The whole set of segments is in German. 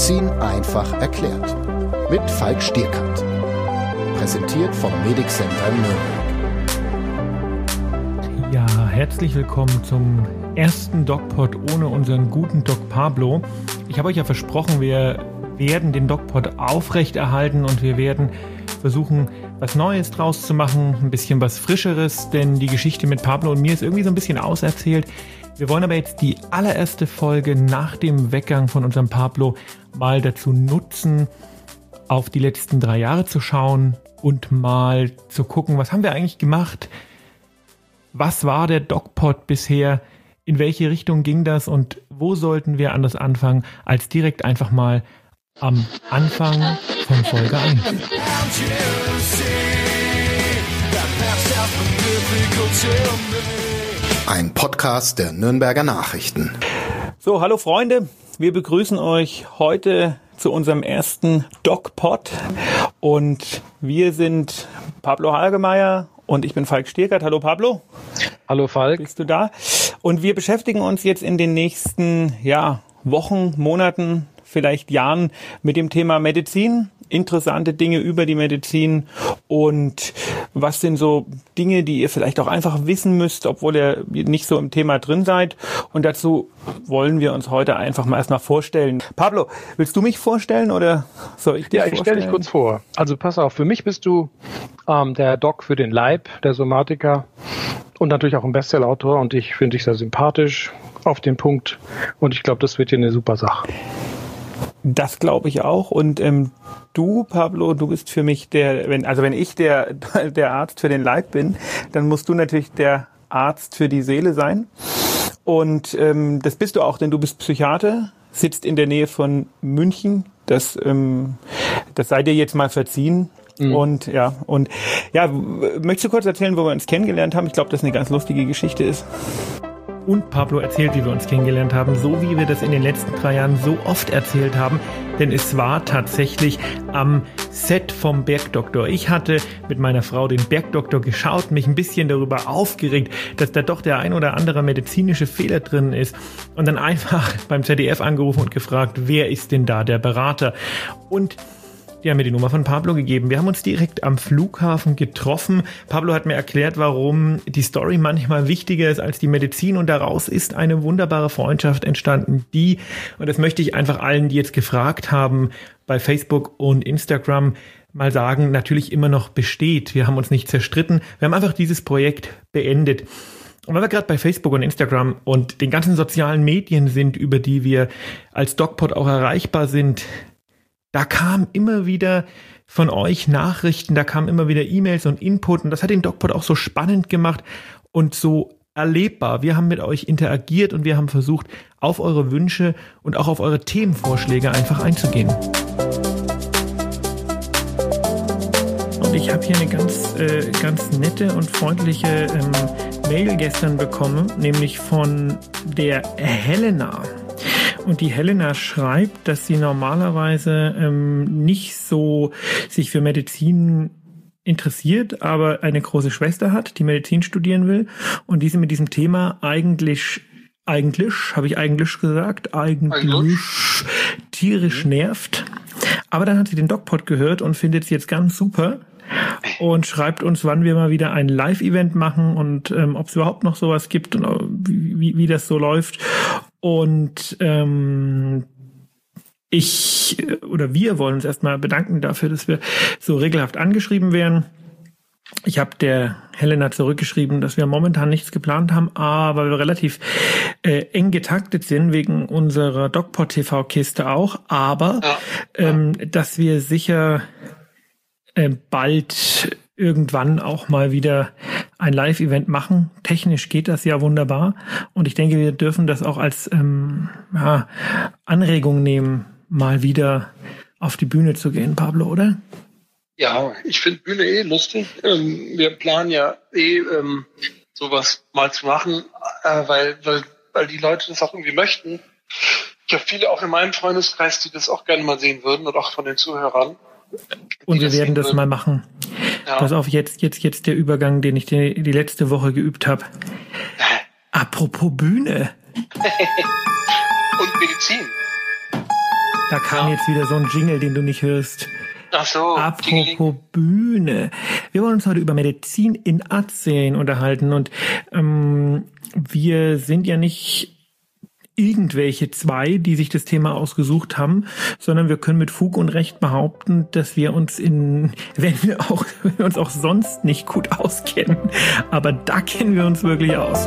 Medizin einfach erklärt. Mit Falk Stierkant. Präsentiert vom Medic Center Nürnberg. Ja, herzlich willkommen zum ersten DocPod ohne unseren guten Doc Pablo. Ich habe euch ja versprochen, wir werden den DocPod aufrechterhalten und wir werden versuchen, was Neues draus zu machen, ein bisschen was Frischeres, denn die Geschichte mit Pablo und mir ist irgendwie so ein bisschen auserzählt. Wir wollen aber jetzt die allererste Folge nach dem Weggang von unserem Pablo mal dazu nutzen, auf die letzten 3 Jahre zu schauen und mal zu gucken, was haben wir eigentlich gemacht? Was war der DocPod bisher? In welche Richtung ging das und wo sollten wir anders anfangen, als direkt einfach mal am Anfang von Folge 1? Ein Podcast der Nürnberger Nachrichten. So, hallo Freunde, wir begrüßen euch heute zu unserem ersten DocPod und wir sind Pablo Hagemeyer und ich bin Falk Stierkant. Hallo Pablo. Hallo Falk. Bist du da? Und wir beschäftigen uns jetzt in den nächsten Wochen, Monaten, vielleicht Jahren mit dem Thema Medizin, interessante Dinge über die Medizin und was sind so Dinge, die ihr vielleicht auch einfach wissen müsst, obwohl ihr nicht so im Thema drin seid. Und dazu wollen wir uns heute einfach mal erstmal vorstellen. Pablo, willst du mich vorstellen oder soll ich dich vorstellen? Ja, ich stelle dich kurz vor. Also pass auf, für mich bist du der Doc für den Leib, der Somatiker und natürlich auch ein Bestsellerautor und ich finde dich sehr sympathisch, auf den Punkt und ich glaube, das wird hier eine super Sache. Das glaube ich auch. Und du, Pablo, du bist für mich wenn ich der Arzt für den Leib bin, dann musst du natürlich der Arzt für die Seele sein. Und das bist du auch, denn du bist Psychiater, sitzt in der Nähe von München. Das sei dir jetzt mal verziehen. Mhm. Und möchtest du kurz erzählen, wo wir uns kennengelernt haben? Ich glaube, das eine ganz lustige Geschichte ist. Und Pablo erzählt, wie wir uns kennengelernt haben, so wie wir das in den letzten 3 Jahren so oft erzählt haben, denn es war tatsächlich am Set vom Bergdoktor. Ich hatte mit meiner Frau den Bergdoktor geschaut, mich ein bisschen darüber aufgeregt, dass da doch der ein oder andere medizinische Fehler drin ist und dann einfach beim ZDF angerufen und gefragt, wer ist denn da der Berater? Und die haben mir die Nummer von Pablo gegeben. Wir haben uns direkt am Flughafen getroffen. Pablo hat mir erklärt, warum die Story manchmal wichtiger ist als die Medizin und daraus ist eine wunderbare Freundschaft entstanden, und das möchte ich einfach allen, die jetzt gefragt haben, bei Facebook und Instagram mal sagen, natürlich immer noch besteht. Wir haben uns nicht zerstritten. Wir haben einfach dieses Projekt beendet. Und weil wir gerade bei Facebook und Instagram und den ganzen sozialen Medien sind, über die wir als DocPod auch erreichbar sind, da kam immer wieder von euch Nachrichten, da kamen immer wieder E-Mails und Input und das hat den DocPod auch so spannend gemacht und so erlebbar. Wir haben mit euch interagiert und wir haben versucht, auf eure Wünsche und auch auf eure Themenvorschläge einfach einzugehen. Und ich habe hier eine ganz nette und freundliche Mail gestern bekommen, nämlich von der Helena. Und die Helena schreibt, dass sie normalerweise nicht so sich für Medizin interessiert, aber eine große Schwester hat, die Medizin studieren will und die sie mit diesem Thema eigentlich tierisch nervt. Aber dann hat sie den DocPod gehört und findet es jetzt ganz super und schreibt uns, wann wir mal wieder ein Live-Event machen und ob es überhaupt noch sowas gibt und wie das so läuft. Und wir wollen uns erstmal bedanken dafür, dass wir so regelhaft angeschrieben werden. Ich habe der Helena zurückgeschrieben, dass wir momentan nichts geplant haben, aber wir relativ eng getaktet sind wegen unserer DocPod TV-Kiste auch, aber dass wir sicher bald irgendwann auch mal wieder ein Live-Event machen. Technisch geht das ja wunderbar und ich denke, wir dürfen das auch als Anregung nehmen, mal wieder auf die Bühne zu gehen, Pablo, oder? Ja, ich finde Bühne lustig. Wir planen ja sowas mal zu machen, weil die Leute das auch irgendwie möchten. Ich habe viele auch in meinem Freundeskreis, die das auch gerne mal sehen würden und auch von den Zuhörern. Und wir werden das mal machen. Ja. Pass auf, jetzt der Übergang, den ich die letzte Woche geübt habe. Apropos Bühne. Und Medizin. Da kam jetzt wieder so ein Jingle, den du nicht hörst. Ach so. Apropos Bühne. Wir wollen uns heute über Medizin in Arztserien unterhalten und wir sind ja nicht irgendwelche zwei, die sich das Thema ausgesucht haben, sondern wir können mit Fug und Recht behaupten, dass wir uns wenn wir uns auch sonst nicht gut auskennen, aber da kennen wir uns wirklich aus.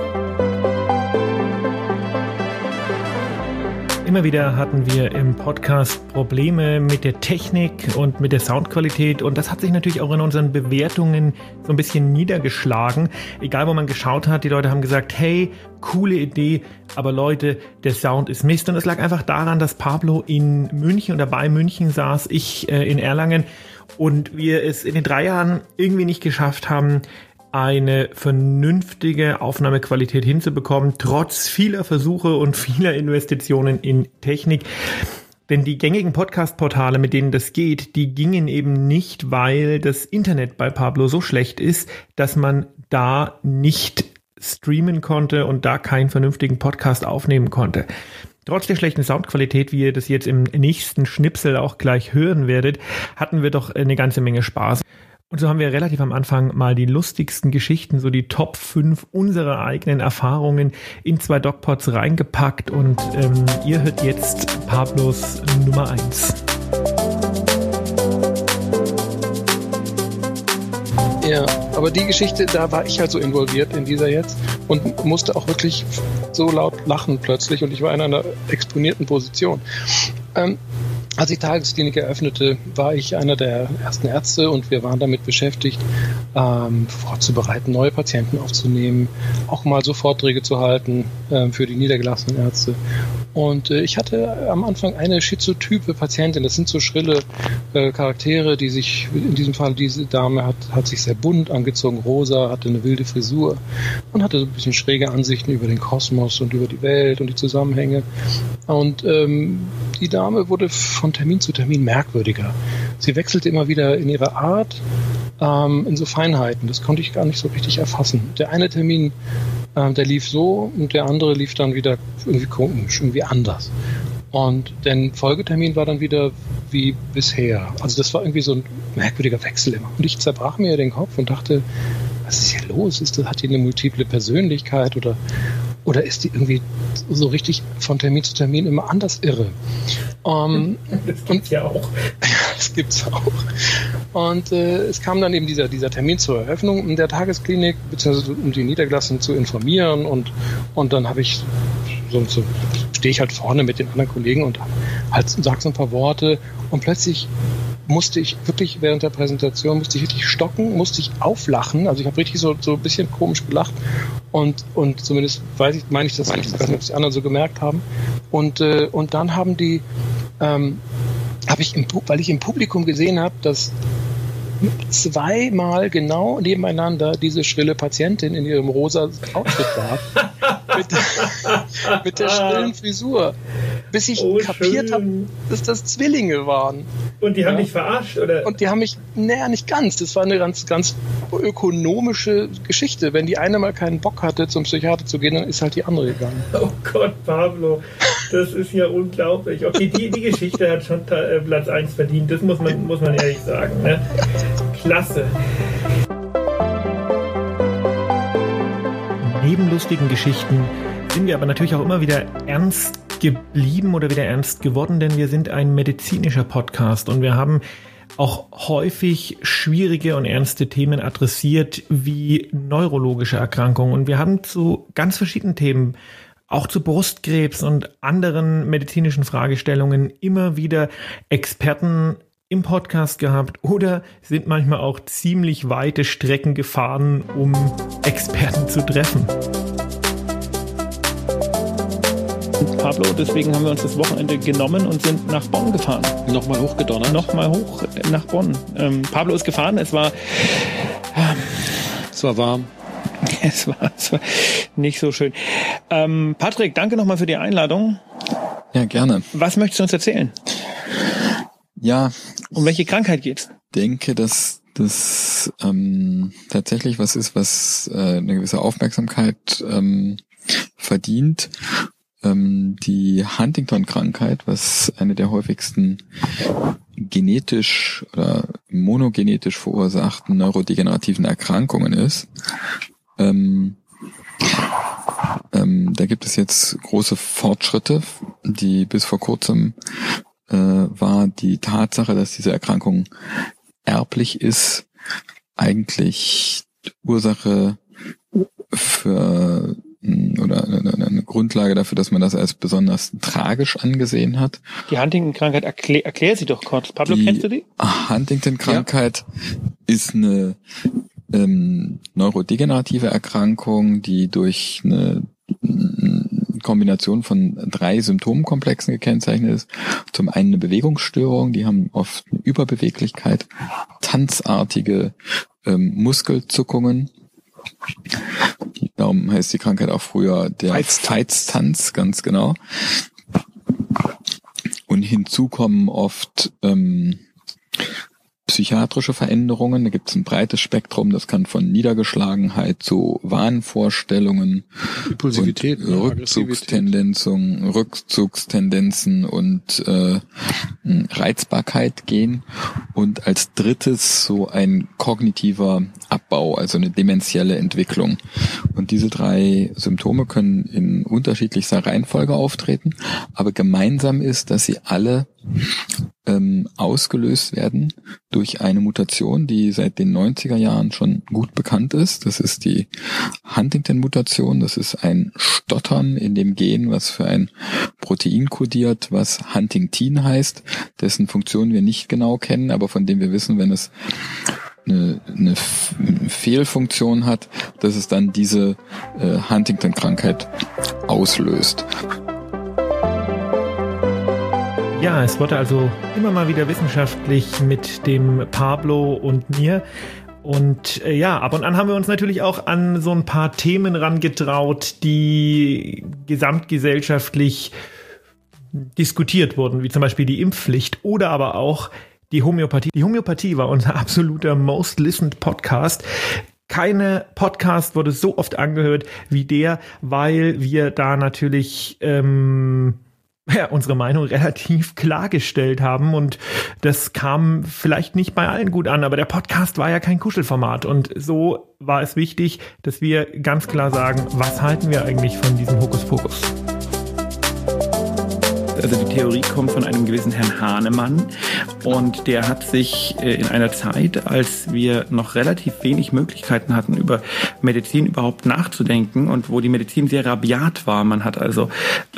Immer wieder hatten wir im Podcast Probleme mit der Technik und mit der Soundqualität und das hat sich natürlich auch in unseren Bewertungen so ein bisschen niedergeschlagen. Egal, wo man geschaut hat, die Leute haben gesagt, hey, coole Idee, aber Leute, der Sound ist Mist. Und es lag einfach daran, dass Pablo in München oder bei München saß, ich in Erlangen und wir es in den 3 Jahren irgendwie nicht geschafft haben, eine vernünftige Aufnahmequalität hinzubekommen, trotz vieler Versuche und vieler Investitionen in Technik. Denn die gängigen Podcast-Portale, mit denen das geht, die gingen eben nicht, weil das Internet bei Pablo so schlecht ist, dass man da nicht streamen konnte und da keinen vernünftigen Podcast aufnehmen konnte. Trotz der schlechten Soundqualität, wie ihr das jetzt im nächsten Schnipsel auch gleich hören werdet, hatten wir doch eine ganze Menge Spaß. Und so haben wir relativ am Anfang mal die lustigsten Geschichten, so die Top 5 unserer eigenen Erfahrungen in 2 DocPods reingepackt und ihr hört jetzt Pablos Nummer 1. Ja, aber die Geschichte, da war ich halt so involviert in dieser jetzt und musste auch wirklich so laut lachen plötzlich und ich war in einer exponierten Position. Als die Tagesklinik eröffnete, war ich einer der ersten Ärzte und wir waren damit beschäftigt, vorzubereiten, neue Patienten aufzunehmen, auch mal so Vorträge zu halten für die niedergelassenen Ärzte. Und ich hatte am Anfang eine schizotype Patientin, das sind so schrille Charaktere, die sich, in diesem Fall diese Dame hat sich sehr bunt angezogen, rosa, hatte eine wilde Frisur und hatte so ein bisschen schräge Ansichten über den Kosmos und über die Welt und die Zusammenhänge. Und die Dame wurde von Termin zu Termin merkwürdiger. Sie wechselte immer wieder in ihrer Art, in so Feinheiten. Das konnte ich gar nicht so richtig erfassen. Der eine Termin, der lief so und der andere lief dann wieder irgendwie komisch, irgendwie anders. Und der Folgetermin war dann wieder wie bisher. Also das war irgendwie so ein merkwürdiger Wechsel immer. Und ich zerbrach mir den Kopf und dachte, was ist hier los? Hat die eine multiple Persönlichkeit oder ist die irgendwie so richtig von Termin zu Termin immer anders irre? Das gibt's ja auch. Das gibt's auch. Und es kam dann eben dieser Termin zur Eröffnung in der Tagesklinik, beziehungsweise um die Niedergelassenen zu informieren und dann habe ich stehe ich halt vorne mit den anderen Kollegen und halt sag so ein paar Worte und plötzlich musste ich wirklich während der Präsentation richtig stocken, musste ich auflachen, also ich habe richtig so ein bisschen komisch gelacht und zumindest meine ich das richtig, ich weiß nicht, ob es die anderen so gemerkt haben und dann haben die weil ich im Publikum gesehen habe, dass 2-mal genau nebeneinander diese schrille Patientin in ihrem rosa Outfit war. mit der schrillen Frisur. Bis ich kapiert habe, dass das Zwillinge waren. Und die haben dich verarscht, oder? Und die haben mich, nicht ganz. Das war eine ganz, ganz ökonomische Geschichte. Wenn die eine mal keinen Bock hatte, zum Psychiater zu gehen, dann ist halt die andere gegangen. Oh Gott, Pablo, das ist ja unglaublich. Okay, die Geschichte hat schon Platz 1 verdient. Das muss man ehrlich sagen. Ne? Klasse. Neben lustigen Geschichten sind wir aber natürlich auch immer wieder ernst geblieben oder wieder ernst geworden, denn wir sind ein medizinischer Podcast und wir haben auch häufig schwierige und ernste Themen adressiert, wie neurologische Erkrankungen. Und wir haben zu ganz verschiedenen Themen, auch zu Brustkrebs und anderen medizinischen Fragestellungen, immer wieder Experten im Podcast gehabt oder sind manchmal auch ziemlich weite Strecken gefahren, um Experten zu treffen. Pablo, deswegen haben wir uns das Wochenende genommen und sind nach Bonn gefahren. Nochmal hochgedonnert? Nochmal hoch nach Bonn. Pablo ist gefahren, es war warm. Es war nicht so schön. Patrick, danke nochmal für die Einladung. Ja, gerne. Was möchtest du uns erzählen? Ja. Um welche Krankheit geht's? Ich denke, dass das tatsächlich was ist, was eine gewisse Aufmerksamkeit verdient. die Huntington-Krankheit, was eine der häufigsten genetisch oder monogenetisch verursachten neurodegenerativen Erkrankungen ist. Da gibt es jetzt große Fortschritte, die bis vor kurzem war die Tatsache, dass diese Erkrankung erblich ist, eigentlich Ursache für oder eine Grundlage dafür, dass man das als besonders tragisch angesehen hat. Die Huntington-Krankheit, erklär sie doch kurz. Pablo, kennst du die? Huntington-Krankheit ist eine neurodegenerative Erkrankung, die durch eine Kombination von 3 Symptomkomplexen gekennzeichnet ist. Zum einen eine Bewegungsstörung, die haben oft eine Überbeweglichkeit, tanzartige Muskelzuckungen. Darum heißt die Krankheit auch früher der Veitstanz, ganz genau. Und hinzu kommen oft psychiatrische Veränderungen. Da gibt es ein breites Spektrum. Das kann von Niedergeschlagenheit zu Wahnvorstellungen, Impulsivität, Rückzugstendenzen und Reizbarkeit gehen. Und als drittes so ein kognitiver Abbau, also eine dementielle Entwicklung. Und diese 3 Symptome können in unterschiedlichster Reihenfolge auftreten. Aber gemeinsam ist, dass sie alle ausgelöst werden durch eine Mutation, die seit den 90er Jahren schon gut bekannt ist. Das ist die Huntington-Mutation. Das ist ein Stottern in dem Gen, was für ein Protein kodiert, was Huntingtin heißt, dessen Funktion wir nicht genau kennen, aber von dem wir wissen, wenn es eine Fehlfunktion hat, dass es dann diese Huntington-Krankheit auslöst. Ja, es wurde also immer mal wieder wissenschaftlich mit dem Pablo und mir. Und ab und an haben wir uns natürlich auch an so ein paar Themen rangetraut, die gesamtgesellschaftlich diskutiert wurden, wie zum Beispiel die Impfpflicht oder aber auch die Homöopathie. Die Homöopathie war unser absoluter Most Listened Podcast. Keine Podcast wurde so oft angehört wie der, weil wir da natürlich unsere Meinung relativ klargestellt haben und das kam vielleicht nicht bei allen gut an, aber der Podcast war ja kein Kuschelformat und so war es wichtig, dass wir ganz klar sagen, was halten wir eigentlich von diesem Hokuspokus? Also die Theorie kommt von einem gewissen Herrn Hahnemann und der hat sich in einer Zeit, als wir noch relativ wenig Möglichkeiten hatten, über Medizin überhaupt nachzudenken und wo die Medizin sehr rabiat war, man hat also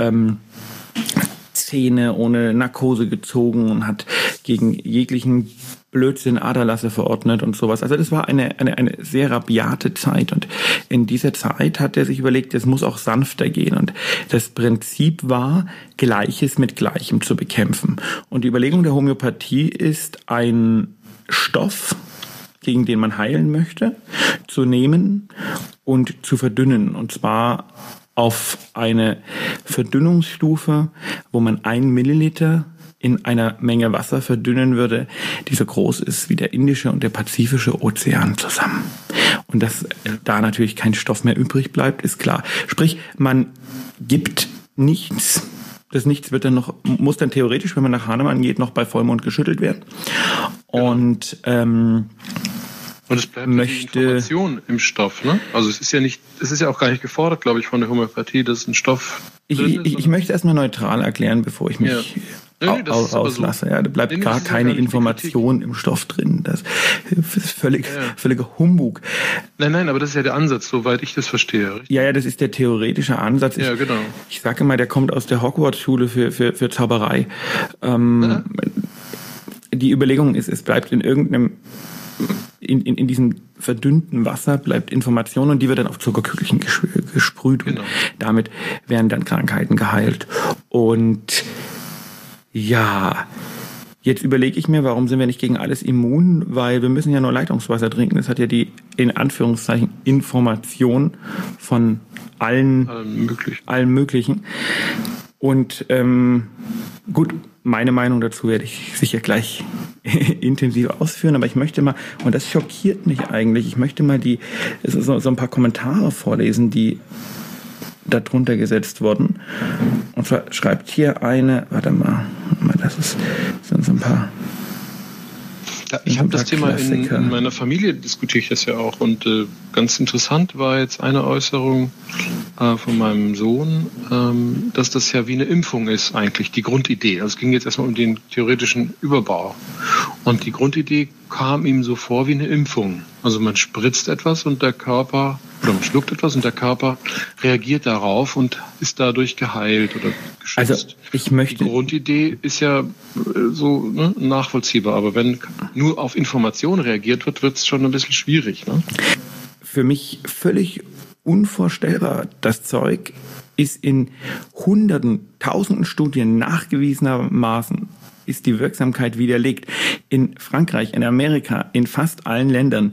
Zähne ohne Narkose gezogen und hat gegen jeglichen Blödsinn Aderlasse verordnet und sowas. Also das war eine sehr rabiate Zeit und in dieser Zeit hat er sich überlegt, es muss auch sanfter gehen und das Prinzip war, Gleiches mit Gleichem zu bekämpfen. Und die Überlegung der Homöopathie ist, ein Stoff, gegen den man heilen möchte, zu nehmen und zu verdünnen und zwar auf eine Verdünnungsstufe, wo man 1 Milliliter in einer Menge Wasser verdünnen würde, die so groß ist wie der Indische und der Pazifische Ozean zusammen. Und dass da natürlich kein Stoff mehr übrig bleibt, ist klar. Sprich, man gibt nichts. Das Nichts wird dann muss dann theoretisch, wenn man nach Hahnemann geht, noch bei Vollmond geschüttelt werden. Und es bleibt die Information im Stoff, ne? Also es ist ja auch gar nicht gefordert, glaube ich, von der Homöopathie, dass ein Stoff Ich möchte erstme neutral erklären, bevor ich mich auslasse. So. Ja, da bleibt gar keine Information im Stoff drin. Das ist völliger Humbug. Nein, aber das ist ja der Ansatz, soweit ich das verstehe. Richtig? Ja, das ist der theoretische Ansatz. Ja, genau. Ich sage immer, der kommt aus der Hogwarts-Schule für Zauberei. Die Überlegung ist, es bleibt in irgendeinem in diesem verdünnten Wasser bleibt Information und die wird dann auf Zuckerkügelchen gesprüht und damit werden dann Krankheiten geheilt. Und ja, jetzt überlege ich mir, warum sind wir nicht gegen alles immun? Weil wir müssen ja nur Leitungswasser trinken. Das hat ja die, in Anführungszeichen, Information von allen möglichen. Und gut, meine Meinung dazu werde ich sicher gleich intensiv ausführen, aber ich möchte mal, und das schockiert mich eigentlich, ich möchte mal so ein paar Kommentare vorlesen, die darunter gesetzt worden. Und zwar schreibt hier eine, warte mal, das sind so ein paar. Ja, ich habe das Thema in meiner Familie, diskutiere ich das ja auch. Und ganz interessant war jetzt eine Äußerung von meinem Sohn, dass das ja wie eine Impfung ist eigentlich, die Grundidee. Also es ging jetzt erstmal um den theoretischen Überbau. Und die Grundidee kam ihm so vor wie eine Impfung. Also man spritzt etwas und der Körper, oder man schluckt etwas und der Körper reagiert darauf und ist dadurch geheilt oder geschützt. Also die Grundidee ist ja so nachvollziehbar, aber wenn nur auf Information reagiert wird, wird es schon ein bisschen schwierig. Ne? Für mich völlig unvorstellbar. Das Zeug ist in Hunderten, Tausenden Studien nachgewiesenermaßen ist die Wirksamkeit widerlegt. In Frankreich, in Amerika, in fast allen Ländern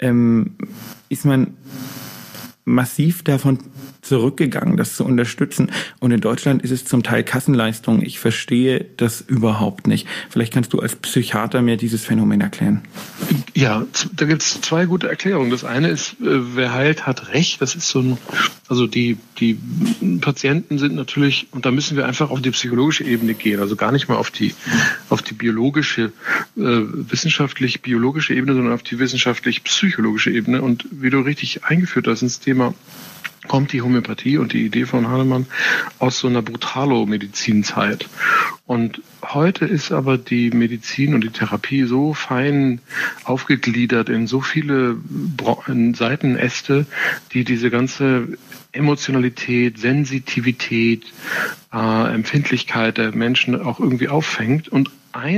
ist man massiv davon zurückgegangen, das zu unterstützen. Und in Deutschland ist es zum Teil Kassenleistung. Ich verstehe das überhaupt nicht. Vielleicht kannst du als Psychiater mir dieses Phänomen erklären. Ja, da gibt es zwei gute Erklärungen. Das eine ist, wer heilt, hat Recht. Das ist so ein, also die Patienten sind natürlich, und da müssen wir einfach auf die psychologische Ebene gehen, also gar nicht mal auf die biologische, wissenschaftlich-biologische Ebene, sondern auf die wissenschaftlich-psychologische Ebene. Und wie du richtig eingeführt hast ins Thema, kommt die Homöopathie und die Idee von Hahnemann aus so einer Brutalo-Medizinzeit. Und heute ist aber die Medizin und die Therapie so fein aufgegliedert in so viele Seitenäste, die diese ganze Emotionalität, Sensitivität, Empfindlichkeit der Menschen auch irgendwie auffängt. Und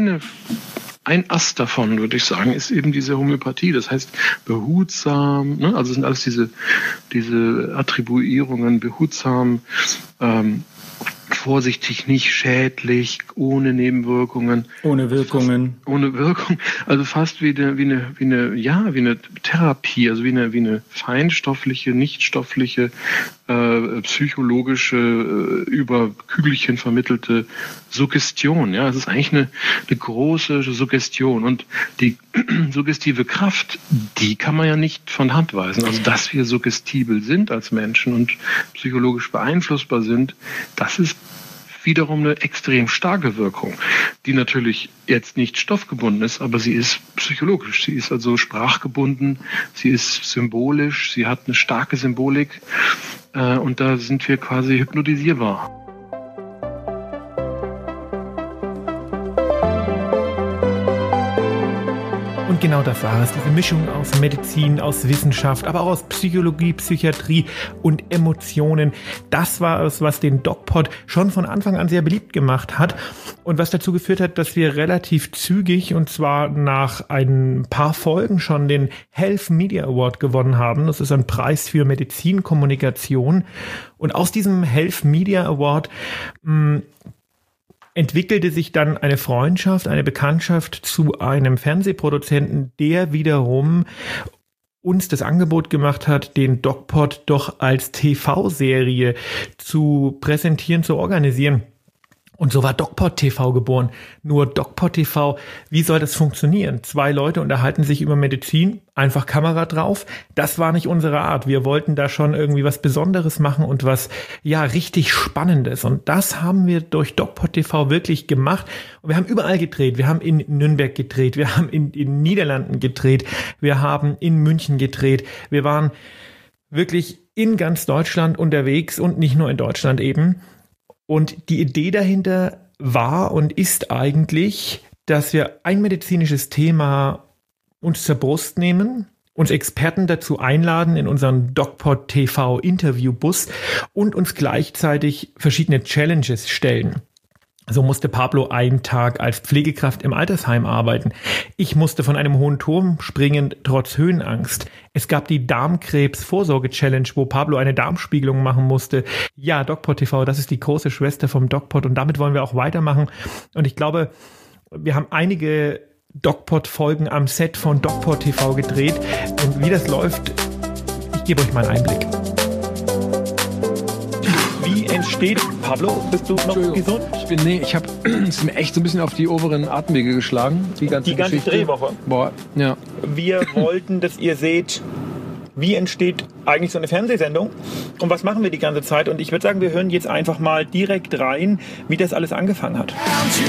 ein Ast davon, würde ich sagen, ist eben diese Homöopathie. Das heißt, behutsam, ne? Also sind alles diese Attribuierungen, behutsam, vorsichtig, nicht schädlich, ohne Nebenwirkungen. Ohne Wirkungen. Ohne Wirkung. Also fast wie eine Therapie, also wie eine feinstoffliche, nichtstoffliche, psychologische, über Kügelchen vermittelte Suggestion. Ja, es ist eigentlich eine große Suggestion. Und die suggestive Kraft, die kann man ja nicht von Hand weisen. Also, dass wir suggestibel sind als Menschen und psychologisch beeinflussbar sind, das ist wiederum eine extrem starke Wirkung, die natürlich jetzt nicht stoffgebunden ist, aber sie ist psychologisch. Sie ist also sprachgebunden, sie ist symbolisch, sie hat eine starke Symbolik und da sind wir quasi hypnotisierbar. Und genau das war es, diese Mischung aus Medizin, aus Wissenschaft, aber auch aus Psychologie, Psychiatrie und Emotionen. Das war es, was den DocPod schon von Anfang an sehr beliebt gemacht hat und was dazu geführt hat, dass wir relativ zügig, und zwar nach ein paar Folgen schon, den Health Media Award gewonnen haben. Das ist ein Preis für Medizinkommunikation. Und aus diesem Health Media Award entwickelte sich dann eine Freundschaft, eine Bekanntschaft zu einem Fernsehproduzenten, der wiederum uns das Angebot gemacht hat, den DocPod doch als TV-Serie zu präsentieren, zu organisieren. Und so war DocPod TV geboren. Nur DocPod TV, wie soll das funktionieren? 2 Leute unterhalten sich über Medizin, einfach Kamera drauf. Das war nicht unsere Art. Wir wollten da schon irgendwie was Besonderes machen und was, ja, richtig Spannendes. Und das haben wir durch DocPod TV wirklich gemacht. Und wir haben überall gedreht. Wir haben in Nürnberg gedreht. Wir haben in den Niederlanden gedreht. Wir haben in München gedreht. Wir waren wirklich in ganz Deutschland unterwegs und nicht nur in Deutschland eben. Und die Idee dahinter war und ist eigentlich, dass wir ein medizinisches Thema uns zur Brust nehmen, uns Experten dazu einladen in unseren DocPod TV Interviewbus und uns gleichzeitig verschiedene Challenges stellen. So musste Pablo einen Tag als Pflegekraft im Altersheim arbeiten. Ich musste von einem hohen Turm springen, trotz Höhenangst. Es gab die Darmkrebs-Vorsorge-Challenge, wo Pablo eine Darmspiegelung machen musste. Ja, DocPod TV, das ist die große Schwester vom DocPod und damit wollen wir auch weitermachen. Und ich glaube, wir haben einige DocPod-Folgen am Set von DocPod TV gedreht. Und wie das läuft, ich gebe euch mal einen Einblick. Entsteht. Pablo, bist du noch gesund? Ich habe es mir echt so ein bisschen auf die oberen Atemwege geschlagen. Die ganze Drehwoche. Boah, ja. Wir wollten, dass ihr seht, wie entsteht eigentlich so eine Fernsehsendung und was machen wir die ganze Zeit. Und ich würde sagen, wir hören jetzt einfach mal direkt rein, wie das alles angefangen hat.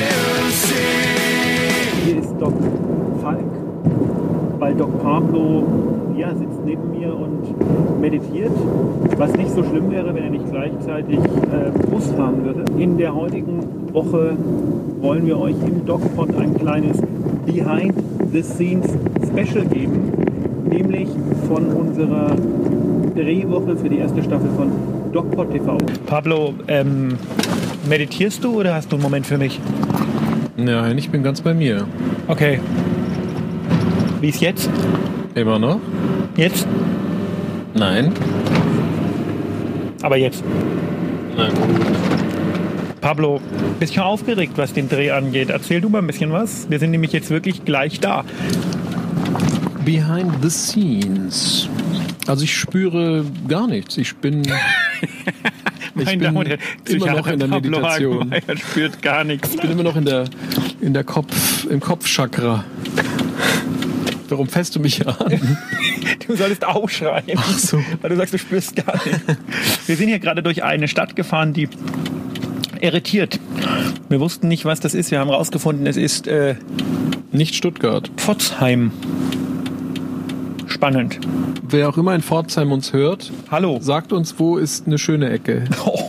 Hier ist Doc Falk, weil Doc Pablo sitzt neben mir und meditiert, was nicht so schlimm wäre, wenn er nicht gleichzeitig Bus fahren würde. In der heutigen Woche wollen wir euch im DocPod ein kleines Behind-the-Scenes-Special geben, nämlich von unserer Drehwoche für die erste Staffel von DocPod TV. Pablo, meditierst du oder hast du einen Moment für mich? Nein, ich bin ganz bei mir. Okay. Wie ist jetzt? Immer noch? Jetzt? Nein. Aber jetzt? Nein. Pablo, bisschen aufgeregt, was den Dreh angeht. Erzähl du mal ein bisschen was. Wir sind nämlich jetzt wirklich gleich da. Behind the scenes. Also ich spüre gar nichts. Ich bin immer noch in der Meditation. Er spürt gar nichts. Ich bin immer noch im Kopfchakra. Warum fässt du mich an? Du solltest aufschreien. Ach so. Weil du sagst, du spürst gar nichts. Wir sind hier gerade durch eine Stadt gefahren, die irritiert. Wir wussten nicht, was das ist. Wir haben herausgefunden, es ist nicht Stuttgart. Pforzheim. Spannend. Wer auch immer in Pforzheim uns hört, hallo, sagt uns, wo ist eine schöne Ecke.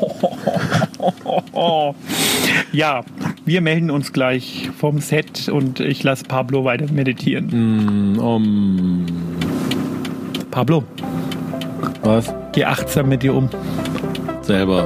Ja, wir melden uns gleich vom Set und ich lasse Pablo weiter meditieren. Pablo. Was? Geh achtsam mit dir um. Selber.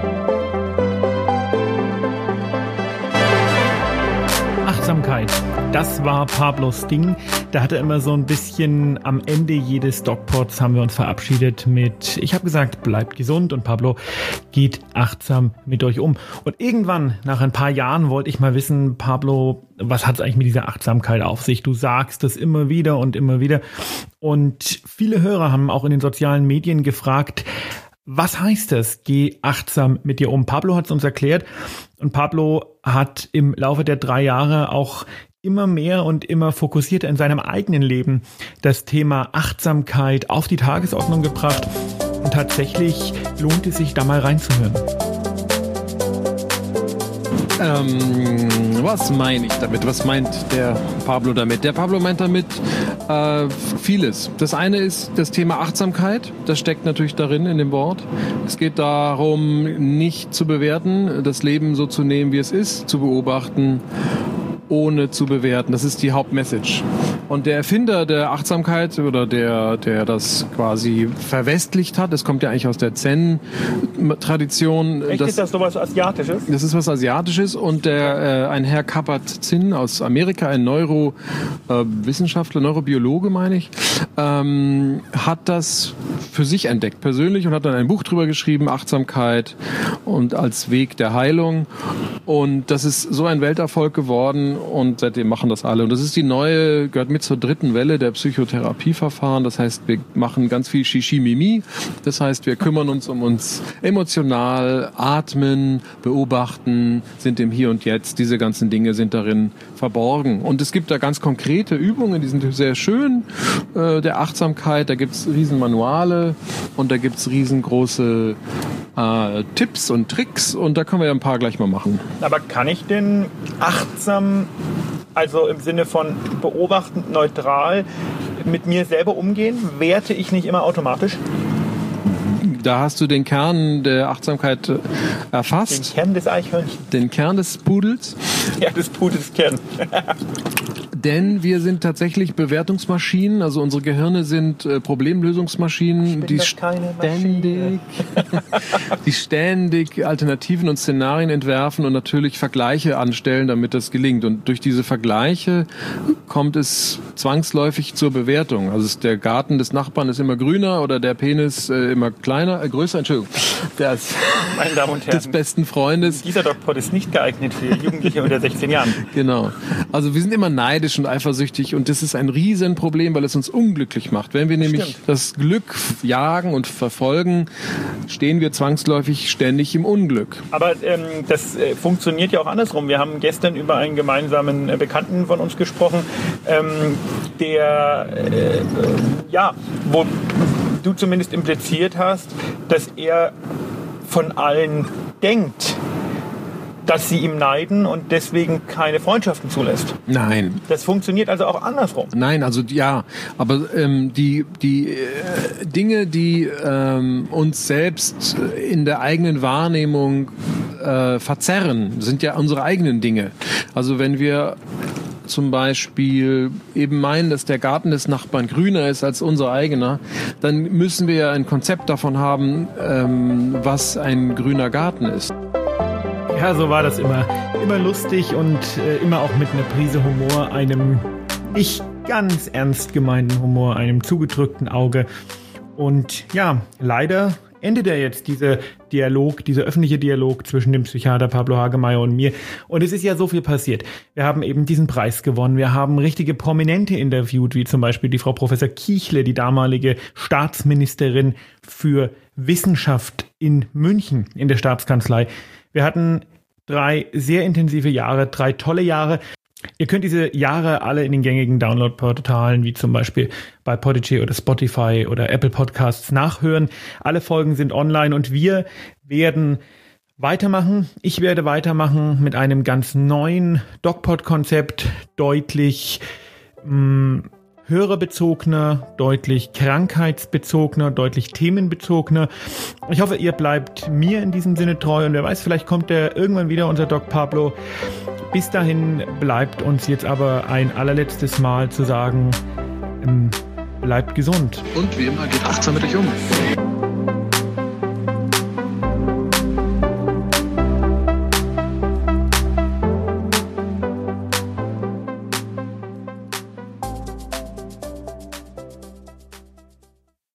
Achtsamkeit. Das war Pablos Ding. Da hat er immer so ein bisschen am Ende jedes DocPods haben wir uns verabschiedet mit, ich habe gesagt, bleibt gesund und Pablo geht achtsam mit euch um. Und irgendwann, nach ein paar Jahren, wollte ich mal wissen, Pablo, was hat es eigentlich mit dieser Achtsamkeit auf sich? Du sagst das immer wieder und immer wieder. Und viele Hörer haben auch in den sozialen Medien gefragt, was heißt das? Geh achtsam mit dir um. Pablo hat es uns erklärt und Pablo hat im Laufe der 3 Jahre auch immer mehr und immer fokussierter in seinem eigenen Leben das Thema Achtsamkeit auf die Tagesordnung gebracht. Und tatsächlich lohnt es sich, da mal reinzuhören. Was meine ich damit? Was meint der Pablo damit? Der Pablo meint damit vieles. Das eine ist das Thema Achtsamkeit. Das steckt natürlich darin in dem Wort. Es geht darum, nicht zu bewerten, das Leben so zu nehmen, wie es ist, zu beobachten, ohne zu bewerten. Das ist die Hauptmessage. Und der Erfinder der Achtsamkeit oder der das quasi verwestlicht hat, das kommt ja eigentlich aus der Zen-Tradition. Echt, ist das sowas Asiatisches? Das ist was Asiatisches und ein Herr Kabat-Zinn aus Amerika, ein Neurowissenschaftler, Neurobiologe meine ich, hat das für sich entdeckt persönlich und hat dann ein Buch drüber geschrieben, Achtsamkeit und als Weg der Heilung. Und das ist so ein Welterfolg geworden und seitdem machen das alle. Und das ist gehört mit zur 3. Welle der Psychotherapieverfahren. Das heißt, wir machen ganz viel Shishi-Mimi. Das heißt, wir kümmern uns um uns emotional, atmen, beobachten, sind im Hier und Jetzt. Diese ganzen Dinge sind darin verborgen. Und es gibt da ganz konkrete Übungen, die sind sehr schön, der Achtsamkeit. Da gibt's riesen Manuale und da gibt's riesengroße Tipps und Tricks und da können wir ja ein paar gleich mal machen. Aber kann ich denn achtsam, also im Sinne von beobachtend, neutral, mit mir selber umgehen? Werte ich nicht immer automatisch? Da hast du den Kern der Achtsamkeit erfasst. Den Kern des Eichhörnchens. Den Kern des Pudels. Ja, des Pudels Kern. Denn wir sind tatsächlich Bewertungsmaschinen, also unsere Gehirne sind Problemlösungsmaschinen, die ständig Alternativen und Szenarien entwerfen und natürlich Vergleiche anstellen, damit das gelingt. Und durch diese Vergleiche kommt es zwangsläufig zur Bewertung. Also der Garten des Nachbarn ist immer grüner oder der Penis immer größer, Entschuldigung, meine Damen und Herren, des besten Freundes. Dieser DocPod ist nicht geeignet für Jugendliche unter 16 Jahren. Genau. Also wir sind immer neidisch und eifersüchtig und das ist ein Riesenproblem, weil es uns unglücklich macht. Wenn wir nämlich das Glück jagen und verfolgen, stehen wir zwangsläufig ständig im Unglück. Aber das funktioniert ja auch andersrum. Wir haben gestern über einen gemeinsamen Bekannten von uns gesprochen, du zumindest impliziert hast, dass er von allen denkt, dass sie ihm neiden und deswegen keine Freundschaften zulässt. Nein. Das funktioniert also auch andersrum. Nein, also ja, aber die Dinge, die uns selbst in der eigenen Wahrnehmung verzerren, sind ja unsere eigenen Dinge. Also wenn wir zum Beispiel eben meinen, dass der Garten des Nachbarn grüner ist als unser eigener, dann müssen wir ja ein Konzept davon haben, was ein grüner Garten ist. Ja, so war das immer. Immer lustig und immer auch mit einer Prise Humor, einem nicht ganz ernst gemeinten Humor, einem zugedrückten Auge. Und ja, leider endet ja jetzt dieser öffentliche Dialog zwischen dem Psychiater Pablo Hagemeyer und mir. Und es ist ja so viel passiert. Wir haben eben diesen Preis gewonnen. Wir haben richtige Prominente interviewt, wie zum Beispiel die Frau Professor Kiechle, die damalige Staatsministerin für Wissenschaft in München in der Staatskanzlei. Wir hatten 3 sehr intensive Jahre, 3 tolle Jahre. Ihr könnt diese Jahre alle in den gängigen Download-Portalen, wie zum Beispiel bei Podigy oder Spotify oder Apple Podcasts nachhören. Alle Folgen sind online und wir werden weitermachen. Ich werde weitermachen mit einem ganz neuen DocPod-Konzept, deutlich hörerbezogener, deutlich krankheitsbezogener, deutlich themenbezogener. Ich hoffe, ihr bleibt mir in diesem Sinne treu und wer weiß, vielleicht kommt irgendwann wieder, unser Doc Pablo. Bis dahin bleibt uns jetzt aber ein allerletztes Mal zu sagen, bleibt gesund. Und wie immer, geht achtsam mit euch um.